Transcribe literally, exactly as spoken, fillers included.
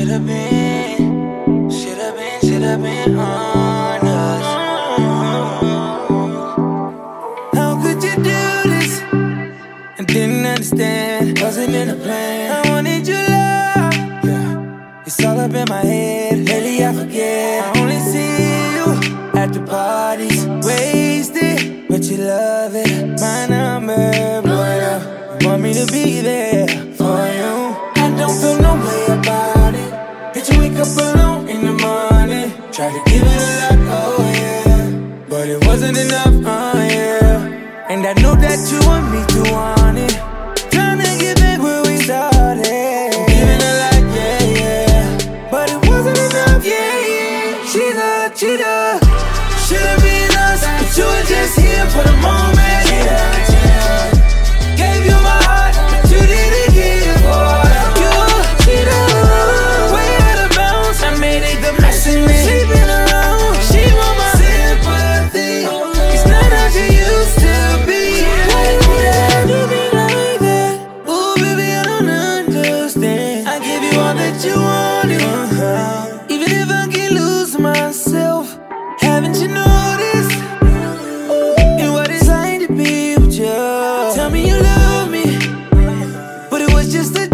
Should've been, should've been, should've been honest. How could you do this? I didn't understand, wasn't in the plan. I wanted your love, yeah. It's all up in my head, lately I forget. I only see you at the parties, wasted, but you love it. My number, blowing up, you want me to be there for you. I don't feel no way about it. Bitch, you wake up alone in the morning, try to give it a lot, oh yeah, but it wasn't enough, oh yeah. And I know that you want me to want it. Trying to get back where we started, giving a lot, yeah, yeah, but it wasn't enough, yeah, yeah. Cheater, cheater, should've been us, but you were just here for the moment. Cheater, cheater, gave you my heart, but you didn't give for it. You cheater, way out of bounds, I made it the mess in me. Sleeping around, she want my sympathy. It's not how she used to be. Why you have to be like that? Ooh, baby, I don't understand. I give you all that you wanted, uh-huh. Even if I can lose myself, haven't you noticed? And what it's like to be with you? Tell me you love me, but it was just a